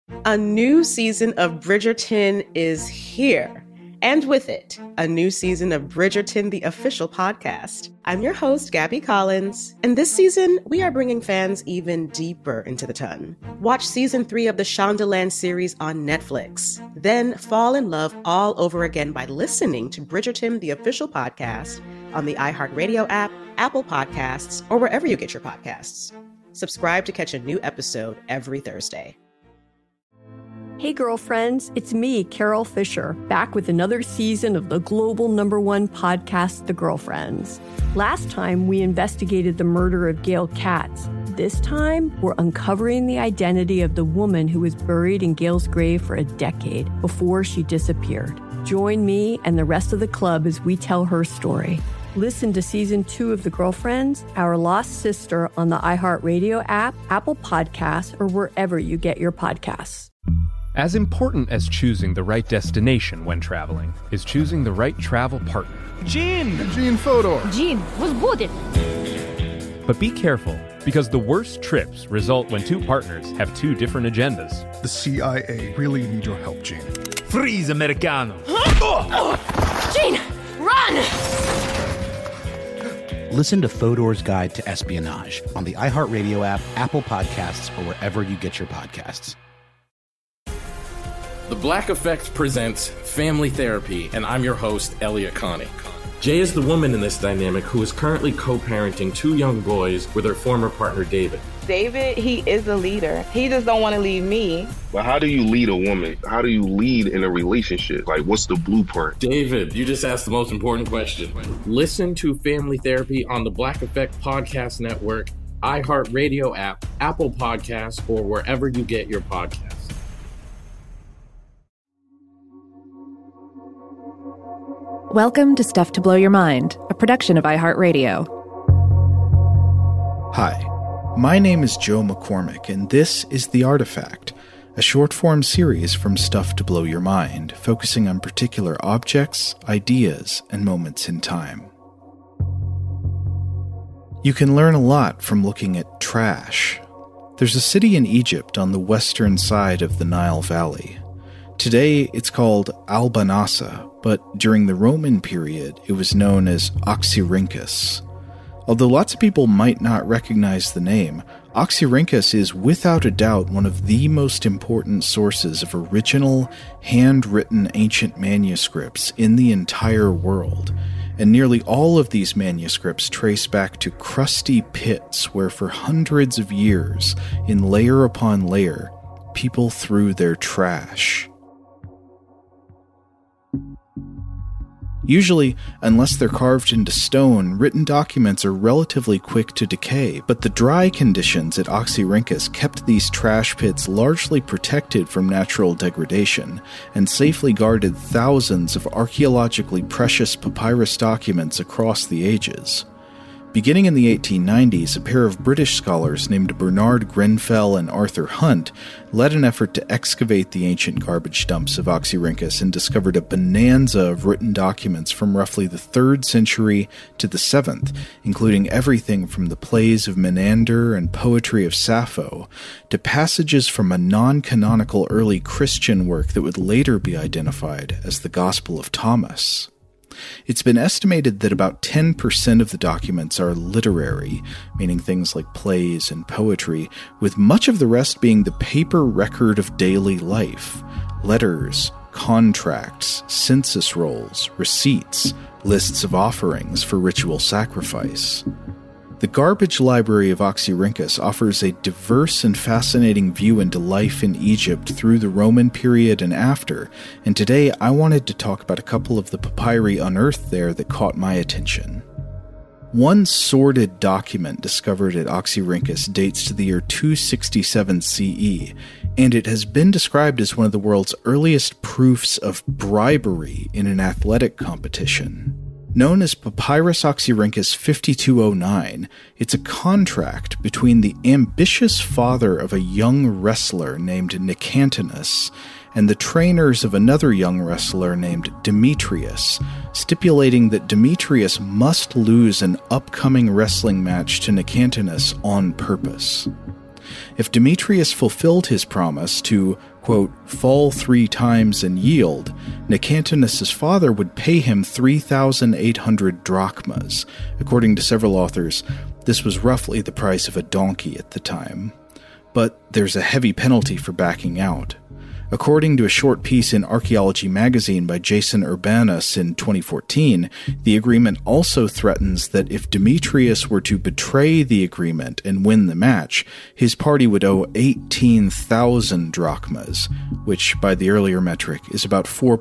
A new season of Bridgerton is here. And with it, a new season of Bridgerton, the official podcast. I'm your host, Gabby Collins, and this season, we are bringing fans even deeper into the ton. Watch season 3 of the Shondaland series on Netflix. Then fall in love all over again by listening to Bridgerton, the official podcast, on the iHeartRadio app, Apple Podcasts, or wherever you get your podcasts. Subscribe to catch a new episode every Thursday. Hey girlfriends, it's me, Carol Fisher, back with another season of the global #1 podcast, The Girlfriends. Last time, we investigated the murder of Gail Katz. This time, we're uncovering the identity of the woman who was buried in Gail's grave for a decade before she disappeared. Join me and the rest of the club as we tell her story. Listen to Season 2 of The Girlfriends, Our Lost Sister on the iHeartRadio app, Apple Podcasts, or wherever you get your podcasts. As important as choosing the right destination when traveling is choosing the right travel partner. Gene Fodor. Gene, was good. But be careful, because the worst trips result when two partners have two different agendas. The CIA really need your help, Gene. Freeze, Americano. Gene, run! Listen to Fodor's Guide to Espionage on the iHeartRadio app, Apple Podcasts, or wherever you get your podcasts. The Black Effect presents Family Therapy, and I'm your host, Elliot Connie. Jay is the woman in this dynamic who is currently co-parenting 2 young boys with her former partner, David. David, he is a leader. He just don't want to leave me. But how do you lead a woman? How do you lead in a relationship? Like, what's the blueprint? David, you just asked the most important question. Listen to Family Therapy on the Black Effect Podcast Network, iHeartRadio app, Apple Podcasts, or wherever you get your podcasts. Welcome to Stuff to Blow Your Mind, a production of iHeartRadio. Hi, my name is Joe McCormick, and this is The Artifact, a short-form series from Stuff to Blow Your Mind, focusing on particular objects, ideas, and moments in time. You can learn a lot from looking at trash. There's a city in Egypt on the western side of the Nile Valley. Today, it's called Al-Banasa, but during the Roman period, it was known as Oxyrhynchus. Although lots of people might not recognize the name, Oxyrhynchus is without a doubt one of the most important sources of original, handwritten ancient manuscripts in the entire world, and nearly all of these manuscripts trace back to crusty pits where for hundreds of years, in layer upon layer, people threw their trash. Usually, unless they're carved into stone, written documents are relatively quick to decay, but the dry conditions at Oxyrhynchus kept these trash pits largely protected from natural degradation, and safely guarded thousands of archaeologically precious papyrus documents across the ages. Beginning in the 1890s, a pair of British scholars named Bernard Grenfell and Arthur Hunt led an effort to excavate the ancient garbage dumps of Oxyrhynchus and discovered a bonanza of written documents from roughly the 3rd century to the 7th, including everything from the plays of Menander and poetry of Sappho to passages from a non-canonical early Christian work that would later be identified as the Gospel of Thomas. It's been estimated that about 10% of the documents are literary, meaning things like plays and poetry, with much of the rest being the paper record of daily life: letters, contracts, census rolls, receipts, lists of offerings for ritual sacrifice. The garbage library of Oxyrhynchus offers a diverse and fascinating view into life in Egypt through the Roman period and after, and today I wanted to talk about a couple of the papyri unearthed there that caught my attention. One sordid document discovered at Oxyrhynchus dates to the year 267 CE, and it has been described as one of the world's earliest proofs of bribery in an athletic competition. Known as Papyrus Oxyrhynchus 5209, it's a contract between the ambitious father of a young wrestler named Nicantinus and the trainers of another young wrestler named Demetrius, stipulating that Demetrius must lose an upcoming wrestling match to Nicantinus on purpose. If Demetrius fulfilled his promise to, quote, fall 3 times and yield, Nicantinus' father would pay him 3,800 drachmas. According to several authors, this was roughly the price of a donkey at the time. But there's a heavy penalty for backing out. According to a short piece in Archaeology magazine by Jason Urbanus in 2014, the agreement also threatens that if Demetrius were to betray the agreement and win the match, his party would owe 18,000 drachmas, which by the earlier metric is about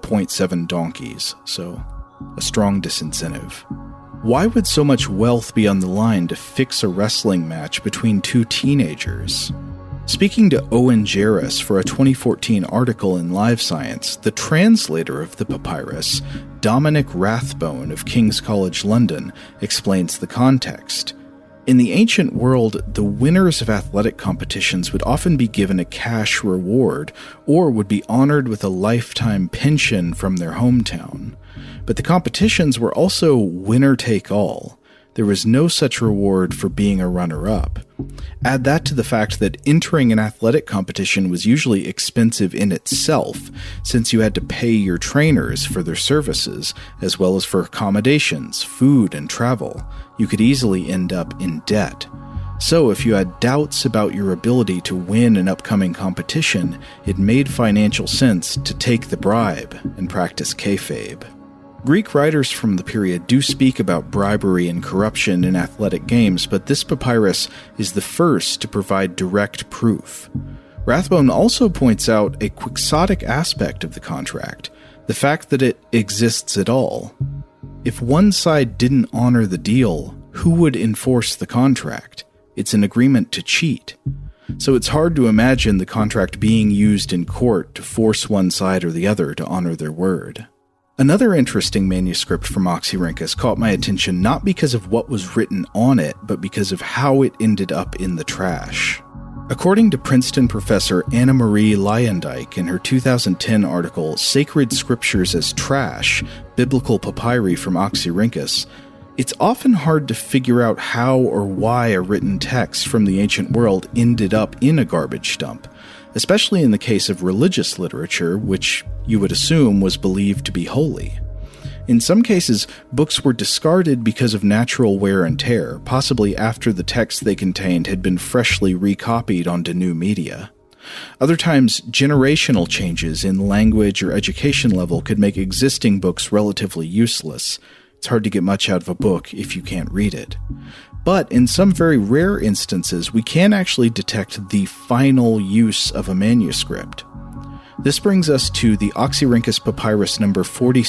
4.7 donkeys, so a strong disincentive. Why would so much wealth be on the line to fix a wrestling match between 2 teenagers? Speaking to Owen Jarvis for a 2014 article in Live Science, the translator of the papyrus, Dominic Rathbone of King's College London, explains the context. In the ancient world, the winners of athletic competitions would often be given a cash reward or would be honored with a lifetime pension from their hometown. But the competitions were also winner-take-all. There was no such reward for being a runner-up. Add that to the fact that entering an athletic competition was usually expensive in itself, since you had to pay your trainers for their services, as well as for accommodations, food, and travel. You could easily end up in debt. So if you had doubts about your ability to win an upcoming competition, it made financial sense to take the bribe and practice kayfabe. Greek writers from the period do speak about bribery and corruption in athletic games, but this papyrus is the first to provide direct proof. Rathbone also points out a quixotic aspect of the contract, the fact that it exists at all. If one side didn't honor the deal, who would enforce the contract? It's an agreement to cheat. So it's hard to imagine the contract being used in court to force one side or the other to honor their word. Another interesting manuscript from Oxyrhynchus caught my attention not because of what was written on it, but because of how it ended up in the trash. According to Princeton professor Anna Marie Leyendijk in her 2010 article, Sacred Scriptures as Trash, Biblical Papyri from Oxyrhynchus, it's often hard to figure out how or why a written text from the ancient world ended up in a garbage dump, especially in the case of religious literature, which you would assume was believed to be holy. In some cases, books were discarded because of natural wear and tear, possibly after the text they contained had been freshly recopied onto new media. Other times, generational changes in language or education level could make existing books relatively useless. It's hard to get much out of a book if you can't read it. But in some very rare instances, we can actually detect the final use of a manuscript. This brings us to the Oxyrhynchus Papyrus number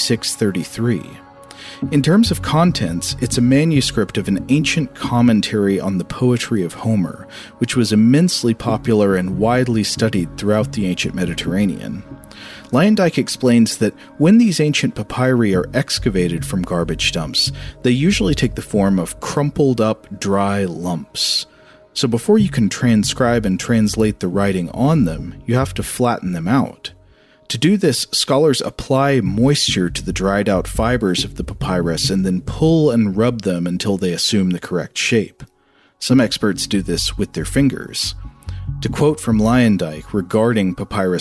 4633. In terms of contents, it's a manuscript of an ancient commentary on the poetry of Homer, which was immensely popular and widely studied throughout the ancient Mediterranean. Leyendijk explains that when these ancient papyri are excavated from garbage dumps, they usually take the form of crumpled up, dry lumps. So before you can transcribe and translate the writing on them, you have to flatten them out. To do this, scholars apply moisture to the dried out fibers of the papyrus and then pull and rub them until they assume the correct shape. Some experts do this with their fingers. To quote from Leyendijk regarding Papyrus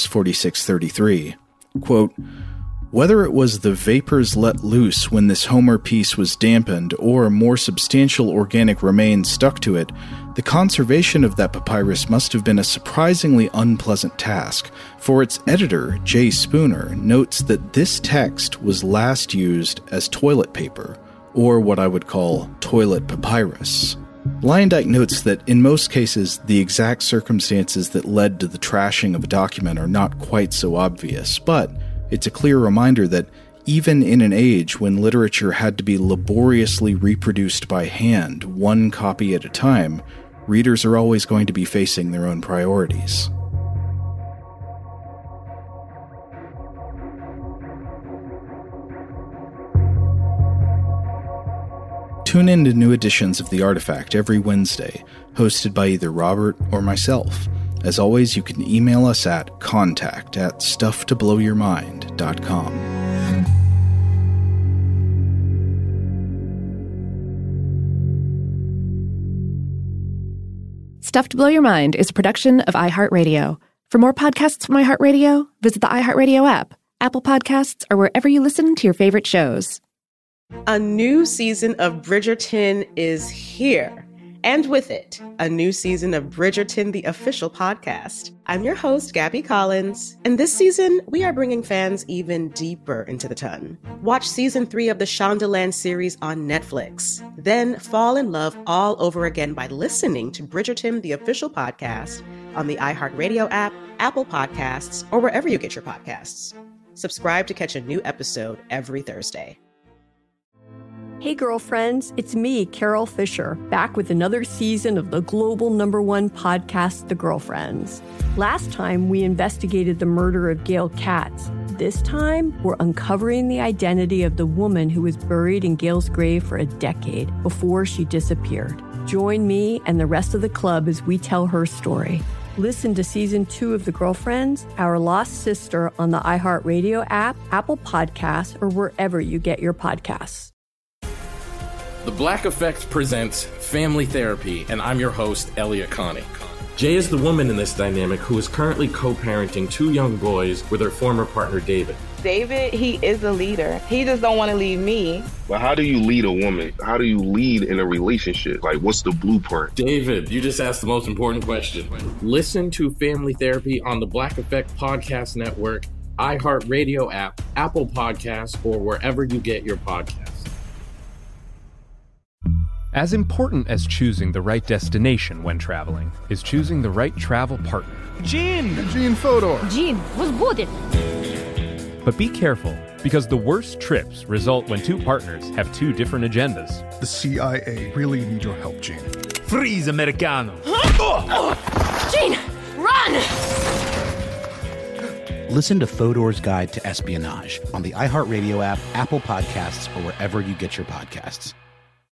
4633, quote, whether it was the vapors let loose when this Homer piece was dampened or more substantial organic remains stuck to it, the conservation of that papyrus must have been a surprisingly unpleasant task, for its editor, J. Spooner, notes that this text was last used as toilet paper, or what I would call toilet papyrus. Leyendijk notes that in most cases, the exact circumstances that led to the trashing of a document are not quite so obvious, but it's a clear reminder that even in an age when literature had to be laboriously reproduced by hand, one copy at a time, readers are always going to be facing their own priorities. Tune in to new editions of The Artifact every Wednesday, hosted by either Robert or myself. As always, you can email us at contact@stufftoblowyourmind.com. Stuff to Blow Your Mind is a production of iHeartRadio. For more podcasts from iHeartRadio, visit the iHeartRadio app, Apple Podcasts, or wherever you listen to your favorite shows. A new season of Bridgerton is here. And with it, a new season of Bridgerton, the official podcast. I'm your host, Gabby Collins, and this season, we are bringing fans even deeper into the ton. Watch season 3 of the Shondaland series on Netflix. Then fall in love all over again by listening to Bridgerton, the official podcast, on the iHeartRadio app, Apple Podcasts, or wherever you get your podcasts. Subscribe to catch a new episode every Thursday. Hey girlfriends, it's me, Carol Fisher, back with another season of the global #1 podcast, The Girlfriends. Last time, we investigated the murder of Gail Katz. This time, we're uncovering the identity of the woman who was buried in Gail's grave for a decade before she disappeared. Join me and the rest of the club as we tell her story. Listen to Season 2 of The Girlfriends, Our Lost Sister on the iHeartRadio app, Apple Podcasts, or wherever you get your podcasts. The Black Effect presents Family Therapy, and I'm your host, Elliot Connie. Jay is the woman in this dynamic who is currently co-parenting 2 young boys with her former partner, David. David, he is a leader. He just don't want to leave me. But how do you lead a woman? How do you lead in a relationship? Like, what's the blueprint? David, you just asked the most important question. Listen to Family Therapy on the Black Effect Podcast Network, iHeartRadio app, Apple Podcasts, or wherever you get your podcasts. As important as choosing the right destination when traveling is choosing the right travel partner. Gene Fodor. Gene, was будет? But be careful, because the worst trips result when 2 partners have 2 different agendas. The CIA really need your help, Gene. Freeze, Americano. Gene, run! Listen to Fodor's Guide to Espionage on the iHeartRadio app, Apple Podcasts, or wherever you get your podcasts.